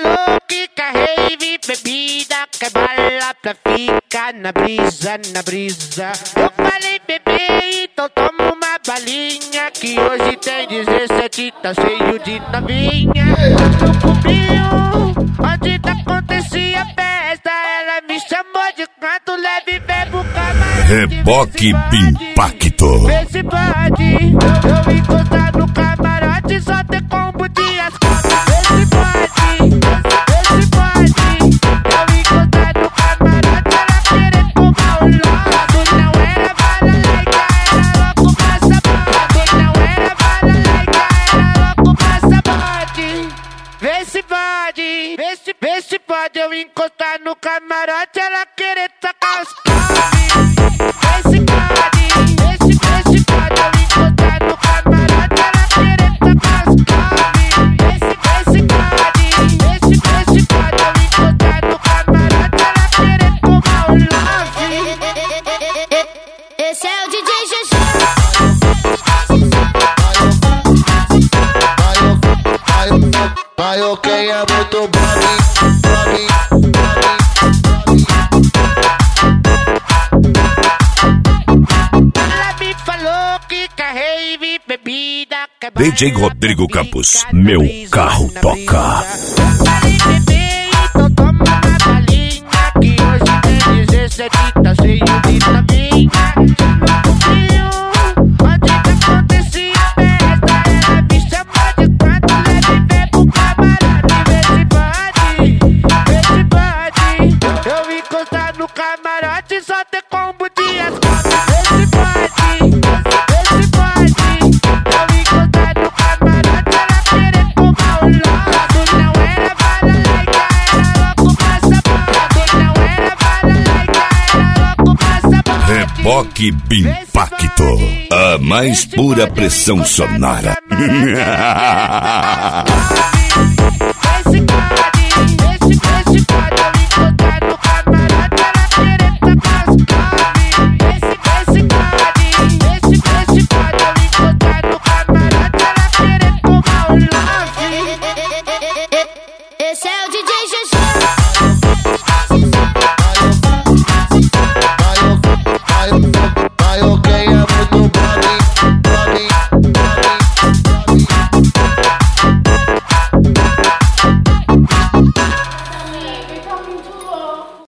falou que quer rave, bebida, quer bala pra ficar na brisa, na brisa. Eu falei, bebê, então toma uma balinha, que hoje tem 17, tá cheio de novinha. No clubinho, onde acontecia a festa, ela me chamou de canto leve, bebo camarote. Reboque Impacto. Vê se pode, eu encostar no camarote, só ter combo de asfalto. Vê se pode, eu encostar no camarote, ela querer tomar o lodo. Não era bala laica, era louco passaporte. Não era bala laica, era louco passaporte. Vê se pode, eu encostar no camarote, ela querer tacar os cabos. Vê se pode, eu encostar no camarote, ela querer tacar os cabos. Vê se pode, eu encostar no camarote, ela querer tomar o love. Esse é o DJ GG. Vai, ok, é muito bom. Ela me falou que quer rave, bebida, quer bala, DJ Rodrigo Campos, meu carro toca. Falei, bebê, então toma uma balinha, que hoje tem 17, tá cheio de novinha. No clubinho, onde acontecia a festa, ela me chamou de canto leve, bebo camarote. Vê se pode, eu encostar no camarote, só ter combo de asfalto. Vê se pode, eu encostar no camarote, ela querer tomar o lodo. Não era bala laica, era louco passaporte. Não era bala laica, era louco passaporte. Reboque Impacto, a mais pura pressão sonora.